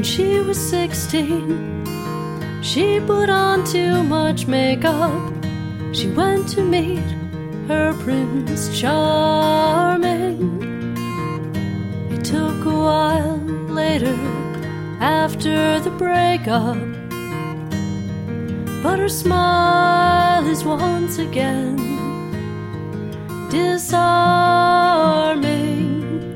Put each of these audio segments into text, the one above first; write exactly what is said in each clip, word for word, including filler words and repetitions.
When she was sixteen, she put on too much makeup. She went to meet her Prince Charming. It took a while later, after the breakup, but her smile is once again disarming.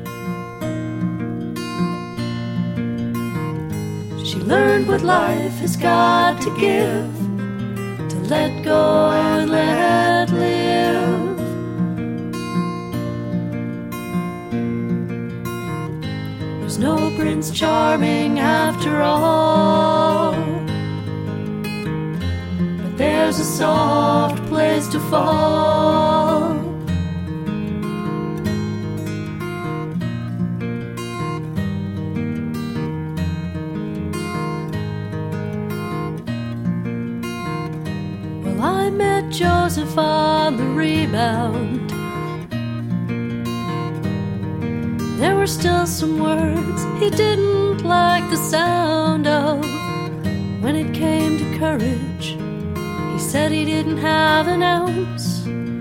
She learned what life has got to give, to let go and let live. There's no Prince Charming after all, but there's a soft place to fall. Well, I met Joseph on the rebound. There were still some words he didn't like the sound of. When it came to courage, he said he didn't have an ounce.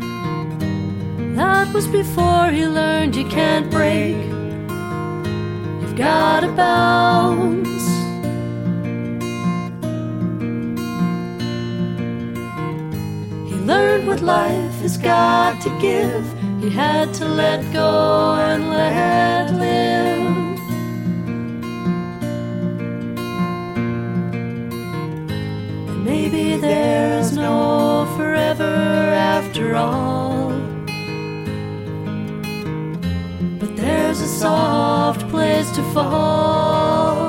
That was before he learned you can't break, you've gotta bounce. He learned what life has got to give. He had to let go and let live. And maybe there's no forever after all, but there's a soft place to fall.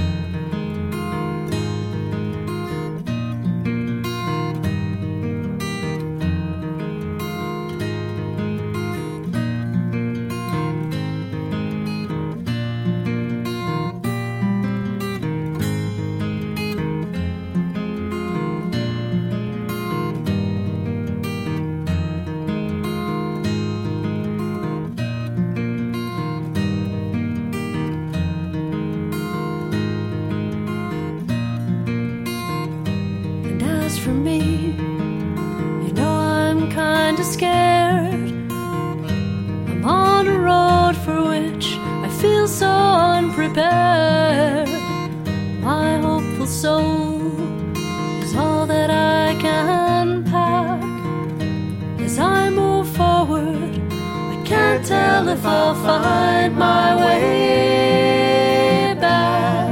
For me, you know I'm kinda scared. I'm on a road for which I feel so unprepared. My hopeful soul is all that I can pack. As I move forward, I can't tell if I'll find my way back.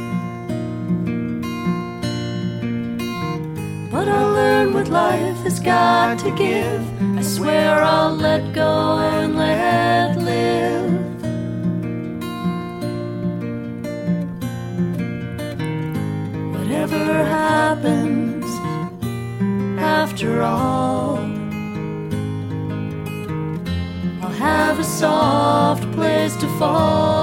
But I'll learn what life has got to give. I swear I'll let go and let live. Whatever happens after all, I'll have a soft place to fall.